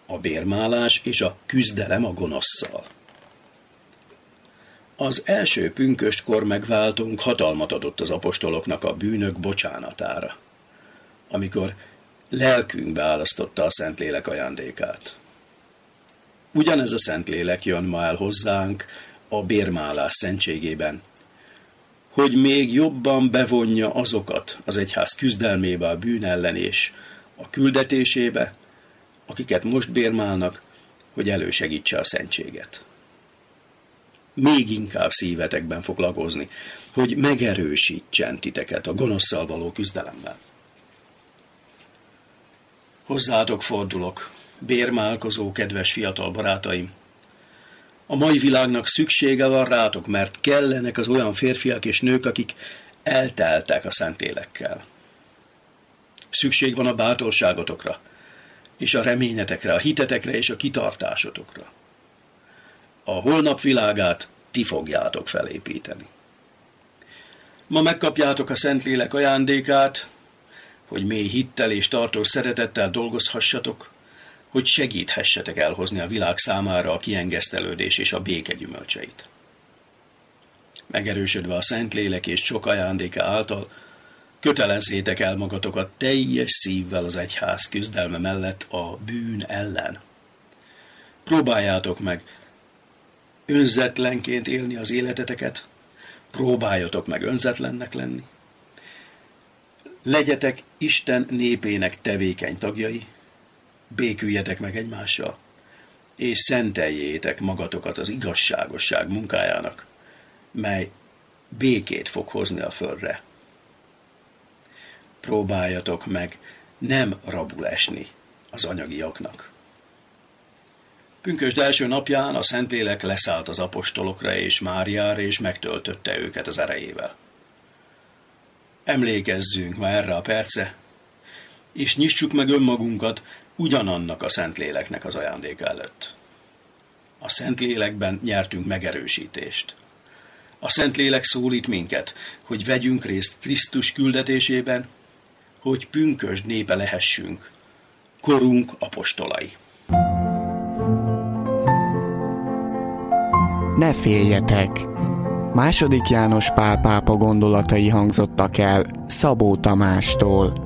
a bérmálás és a küzdelem a gonosszal. Az első pünköstkor megváltunk hatalmat adott az apostoloknak a bűnök bocsánatára, amikor lelkünkbe árasztotta a Szentlélek ajándékát. Ugyanez a Szentlélek jön ma el hozzánk a bérmálás szentségében, hogy még jobban bevonja azokat az egyház küzdelmébe a bűn ellen és a küldetésébe, akiket most bérmálnak, hogy elősegítse a szentséget. Még inkább szívetekben fog lagozni, hogy megerősítsen titeket a gonosszal való küzdelemben. Hozzátok fordulok, bérmálkozó kedves fiatal barátaim. A mai világnak szüksége van rátok, mert kellenek az olyan férfiak és nők, akik elteltek a Szentlélekkel. Szükség van a bátorságotokra, és a reményetekre, a hitetekre és a kitartásotokra. A holnap világát ti fogjátok felépíteni. Ma megkapjátok a Szentlélek ajándékát, hogy mély hittel és tartós szeretettel dolgozhassatok, hogy segíthessetek elhozni a világ számára a kiengesztelődés és a béke gyümölcseit. Megerősödve a Szentlélek és sok ajándéka által, kötelezzétek el magatokat teljes szívvel az egyház küzdelme mellett a bűn ellen. Próbáljátok meg önzetlenként élni az életeteket, próbáljatok meg önzetlennek lenni. Legyetek Isten népének tevékeny tagjai, béküljetek meg egymással, és szenteljétek magatokat az igazságosság munkájának, mely békét fog hozni a földre. Próbáljatok meg nem rabul esni az anyagiaknak. Pünkösd első napján a Szentlélek leszállt az apostolokra és Máriára, és megtöltötte őket az erejével. Emlékezzünk ma erre a percre, és nyissuk meg önmagunkat ugyanannak a Szentléleknek az ajándéka előtt. A Szentlélekben nyertünk megerősítést. A Szentlélek szólít minket, hogy vegyünk részt Krisztus küldetésében, hogy pünkösd népe lehessünk, korunk apostolai. Ne féljetek! II. János Pál pápa gondolatai hangzottak el Szabó Tamástól.